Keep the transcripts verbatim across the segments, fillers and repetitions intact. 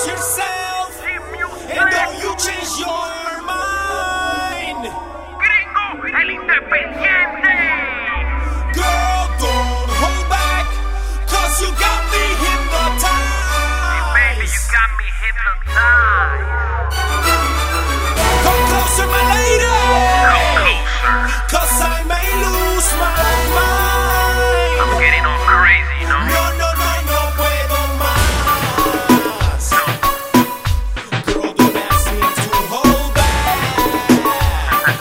yourself, and don't you change your mind. Gringo, el independiente. Girl, don't hold back, cause you got me hypnotized. Baby, you got me hypnotized. Come closer, my lady. Come closer. Cause I may lose my mind. I'm getting all crazy, you know? No, no, no, no puedo más. Girl, don't ask me to hold back.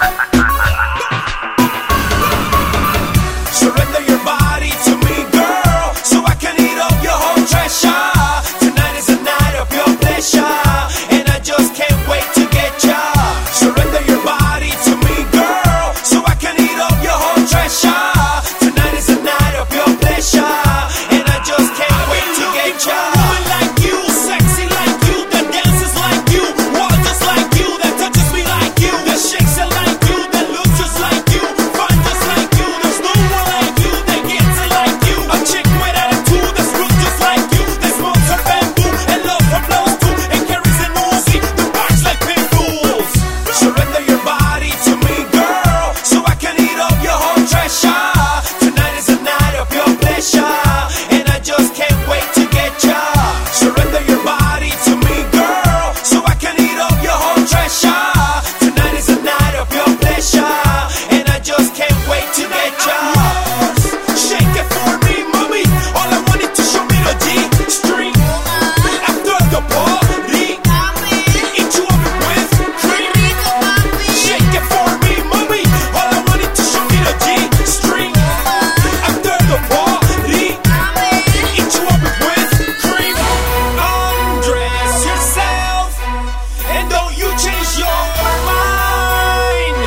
Surrender your body to me, girl, so I can eat up your whole treasure. Tonight is a night of your pleasure, and I just can't wait to get ya. Surrender your body to me, girl, so I can eat up your whole treasure. Tonight is a night of your pleasure, and I just can't wait to get ya. Woman like you, sexy like you, that dances like you, walk just like you, that touches me like you, that shakes it like you, that looks just like you, fine just like you. There's no one like you that gets it like you. A chick with attitude that's rude just like you, that smokes her bamboo and love her blows too, and carries an Uzi that barks like pit bulls. Surrender your body to me, girl, so I can eat up your whole treasure. Tonight is a night of your pleasure, and I just can't wait to get ya. Surrender your body to me, girl, so I can eat up your whole treasure. Tonight is a night of your pleasure, and I just can't wait to get ya. Shake it for me, mommy. All I wanted to show me the G string after the party. Eat you up with cream. Shake it for me, mommy. All I wanted to show me the G string after the party. Eat you up with cream. Undress yourself, and don't you change your mind.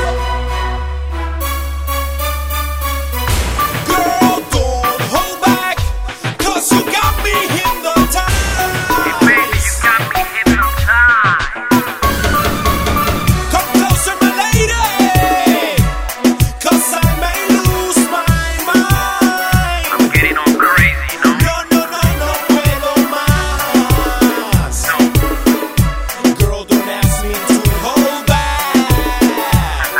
Girl, don't hold back, cause you got me hypnotized. Baby, you got me hypnotized. Come closer, my lady, cause I may lose my mind. I'm getting all crazy, you know? No, no, no, no puedo más. No. Girl, don't ask me to hold back.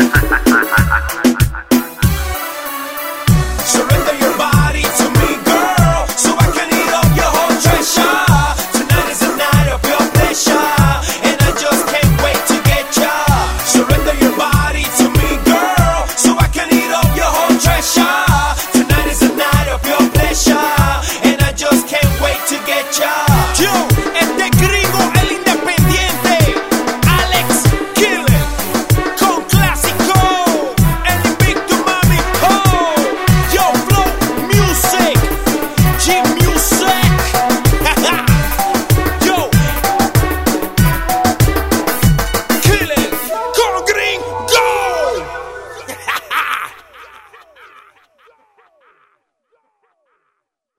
Surrender your body to me, girl, so I can eat up your whole treasure. Tonight is a night of your pleasure, and I just can't wait to get ya. Surrender your body to me, girl, so I can eat up your whole treasure. Tonight is a night of your pleasure, and I just can't wait to get ya.